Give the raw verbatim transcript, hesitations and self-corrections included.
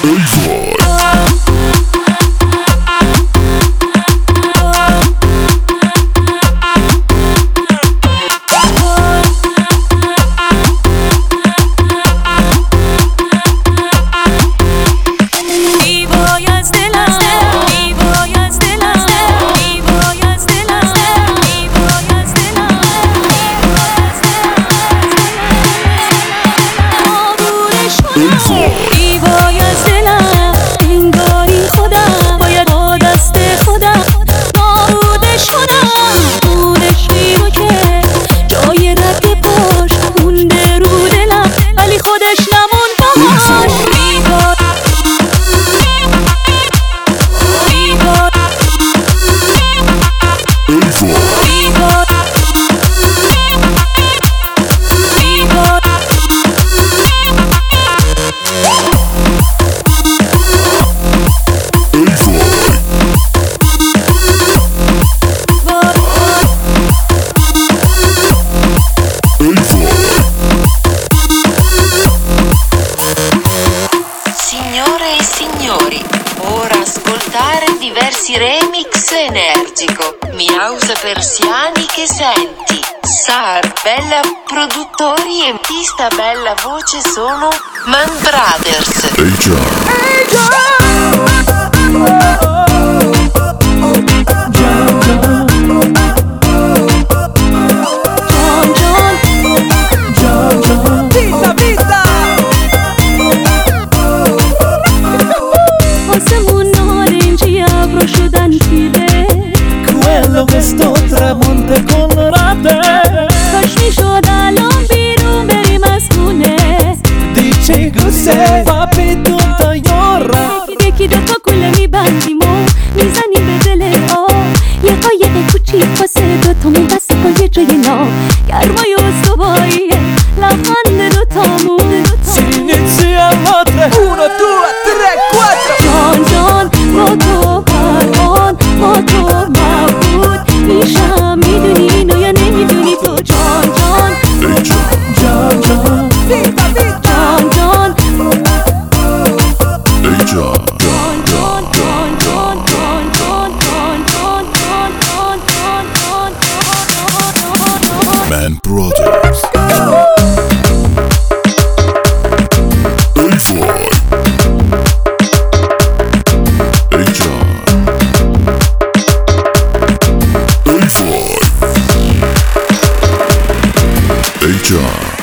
ایوای از دلم انگاری خودم باید با دست خودم نابوده شدم. اونش میگو که جای رد پاش مونده رو دلم ولی خودش نمون باش. ایوای ایوای ایوای Signore e signori, ora ascoltare diversi remix energico. Miausa Persiani che senti. Sar Bella produttori e artista bella voce sono Man Brothers. Hey John. Hey John. Questo tramonte con rate کاش میشد الان بیرون بریم از خونه. Dici cos'è fa بدون طیاره یکی دوتا گله میبندیم و میزنیم به دل آب. یه قایق کوچیک واسه دوتامون بسته با یه جای ناب. گرمای استواییه لبخند دوتامون. Si inizia a tre uno due tre quattro جان جان با تو پروان با تو مبهوت میشم. میدونی اینو یا نمیدونی تو جان جان John John Vita vita جان جان Hey John. Man Brothers. Hey Floyd. Hey John. Hey Floyd. Hey John.